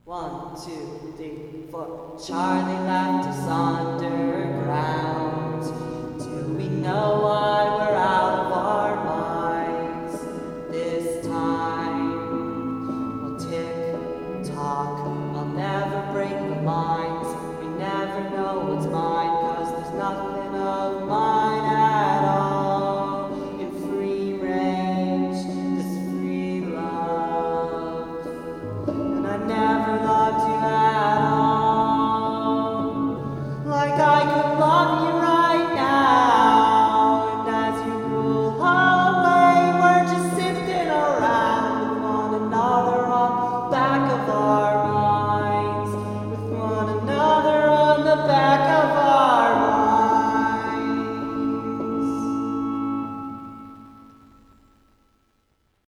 1, 2, 3, 4. Charlie left us underground. Do we know what